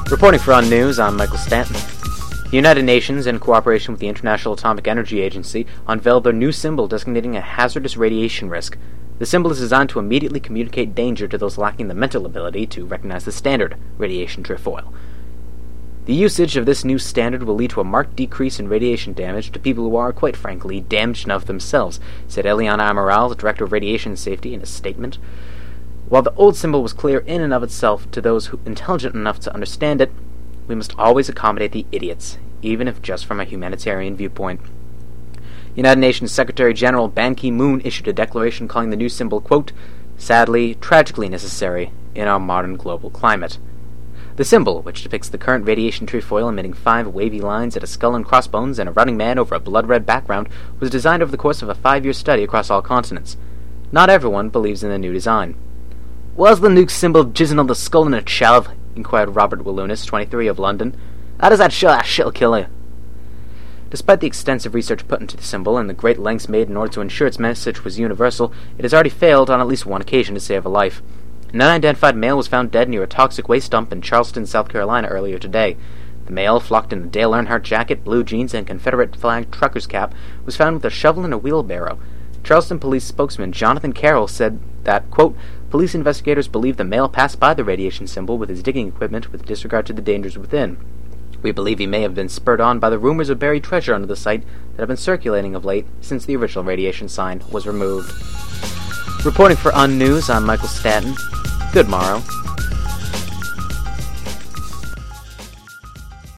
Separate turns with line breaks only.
Reporting for On News, I'm Michael Stanton. The United Nations, in cooperation with the International Atomic Energy Agency, unveiled their new symbol designating a hazardous radiation risk. The symbol is designed to immediately communicate danger to those lacking the mental ability to recognize the standard radiation trefoil. The usage of this new standard will lead to a marked decrease in radiation damage to people who are, quite frankly, damaged enough themselves, said Eliana Amaral, the Director of Radiation Safety, in a statement. While the old symbol was clear in and of itself to those who intelligent enough to understand it, we must always accommodate the idiots, even if just from a humanitarian viewpoint. United Nations Secretary General Ban Ki-moon issued a declaration calling the new symbol, quote, sadly, tragically necessary in our modern global climate. The symbol, which depicts the current radiation trefoil emitting 5 wavy lines at a skull and crossbones and a running man over a blood-red background, was designed over the course of a 5-year study across all continents. Not everyone believes in the new design. "Where's the nuke symbol jizzing on the skull in a shelf?" inquired Robert Walunas, 23, of London. "How does that show that shit'll kill you?" Despite the extensive research put into the symbol and the great lengths made in order to ensure its message was universal, it has already failed on at least one occasion to save a life. An unidentified male was found dead near a toxic waste dump in Charleston, South Carolina earlier today. The male, flocked in a Dale Earnhardt jacket, blue jeans, and Confederate flag trucker's cap, was found with a shovel and a wheelbarrow. Charleston police spokesman Jonathan Carroll said that, quote, police investigators believe the male passed by the radiation symbol with his digging equipment with disregard to the dangers within. We believe he may have been spurred on by the rumors of buried treasure under the site that have been circulating of late since the original radiation sign was removed. Reporting for On News, I'm Michael Stanton. Good morrow.